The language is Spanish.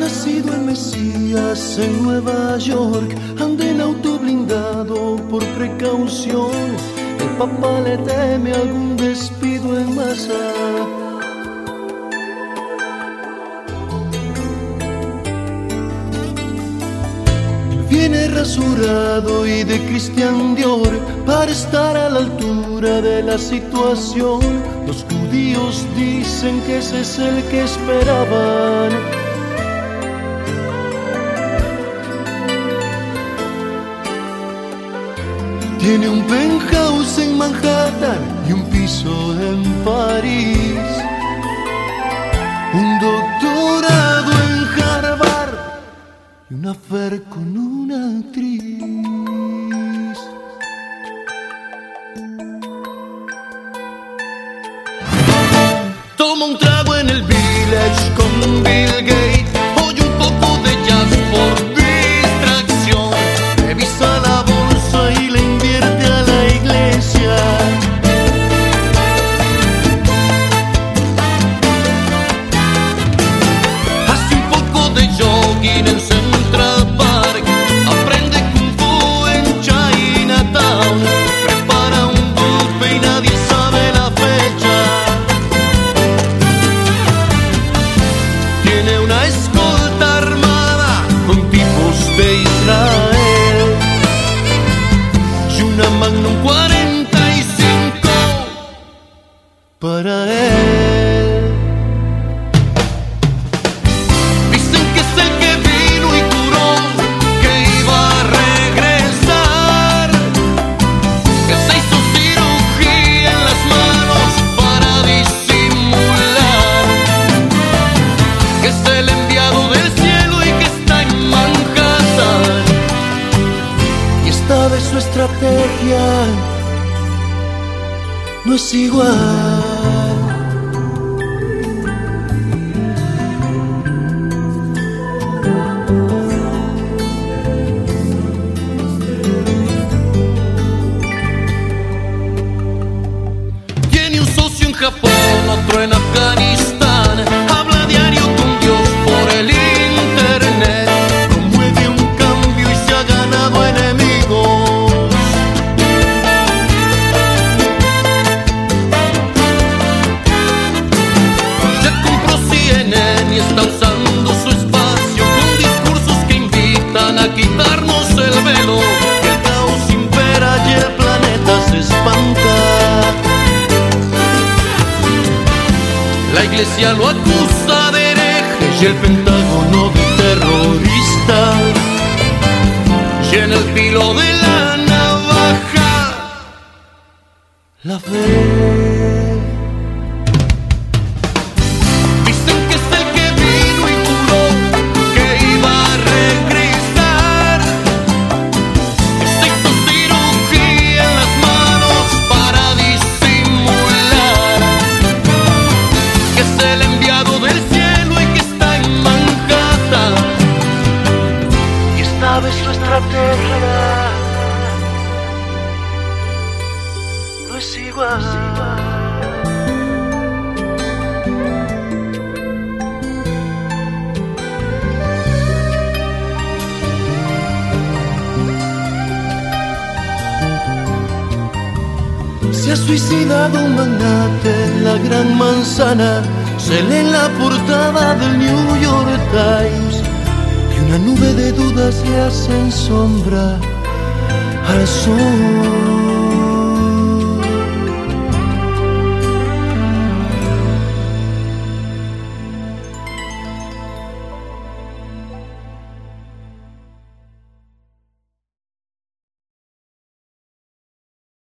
nacido el Mesías en Nueva York, anda en auto blindado por precaución. El Papa le teme algún despido en masa. Viene rasurado y de Christian Dior para estar a la altura de la situación. Los judíos dicen que ese es el que esperaban. Tiene un penthouse en Manhattan y un piso en París, un doctorado en Harvard y un affair con una actriz. Toma un trago en el Village con Bill Gates, oye un poco de jazz por distracción, revisa la bolsa y le invierte a la iglesia. Hace un poco de jogging en Central Park, aprende Kung Fu en Chinatown, prepara un buffet y nadie sabe la fecha. Tiene una escolta armada con tipos de Israel y una Magnum 45 para él. Dicen que es el que vino y curó, que iba a regresar, que se hizo cirugía en las manos para disimular, que es el enviado del cielo y que está en Manhattan. Y esta vez su estrategia no es igual. Tiene un socio en Japón, otro en Afganistán, habla diario con Dios por el internet, promueve un cambio y se ha ganado enemigos. Ya compró CNN y está usando su espacio con discursos que invitan a quitarnos el velo. El caos impera y el planeta se espanta. La iglesia lo acusa de hereje y el Pentágono de terrorista. Y en el filo de la navaja, la fe. Dicen que es el que vino y juró que iba a regresar, que se hizo cirugía en las manos para disimular, que es el enviado del cielo y que está en Manhattan. Y esta vez su estrategia no es igual. Se ha suicidado un magnate en la Gran Manzana, se lee en la portada del New York Times, y una nube de dudas le hacen sombra al sol.